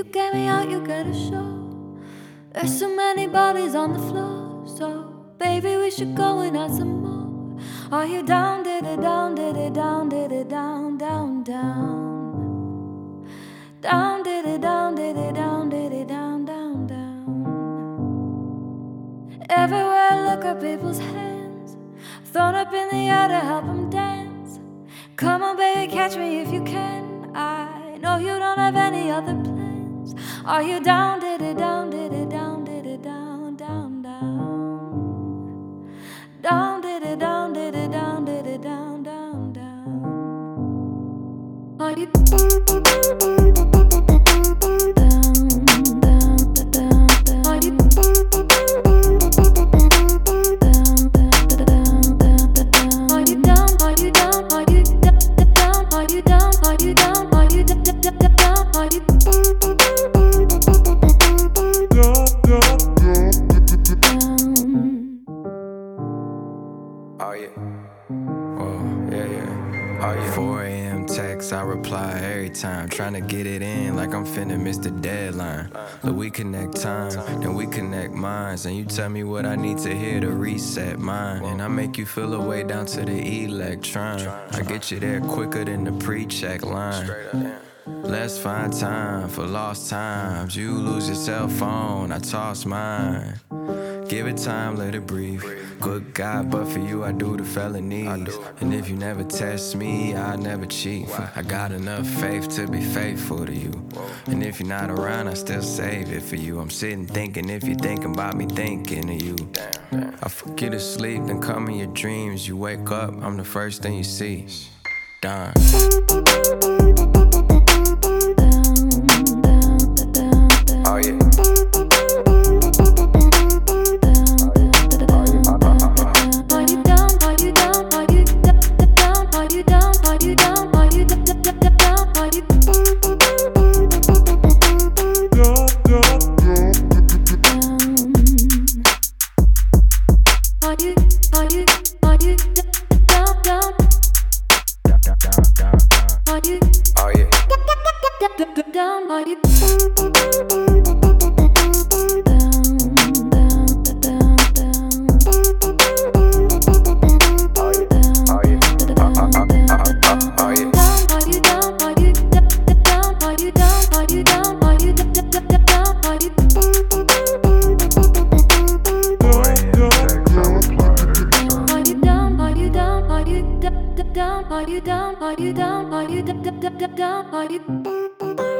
you get me out, you get a show. There's so many bodies on the floor, so baby, we should go and add some more. Are you down, did it down, did it down, did it down, down, down? Down, did it down, did it down, did it down, down, down? Everywhere I look at people's hands, thrown up in the air to help them dance. Come on, baby, catch me if you can. I know you don't have any other plans. Are you down, did it down, did it down, did it down, down, down? Down, did it down, did it down, did it down, down, down? Are you Oh yeah. Oh, yeah. Oh yeah. 4 a.m. text, I reply every time. Tryna get it in like I'm finna miss the deadline. But we connect time, then we connect minds. And you tell me what I need to hear to reset mine. And I make you feel the way down to the electron. I get you there quicker than the pre-check line. Let's find time for lost times. You lose your cell phone, I toss mine. Give it time, let it breathe. Good God, but for you I do the felonies. And if you never test me, I never cheat. I got enough faith to be faithful to you. And if you're not around, I still save it for you. I'm sitting thinking if you're thinking about me, thinking of you. I fuck you to sleep, then come in your dreams. You wake up, I'm the first thing you see. Done. Oh yeah. Are you down? Are you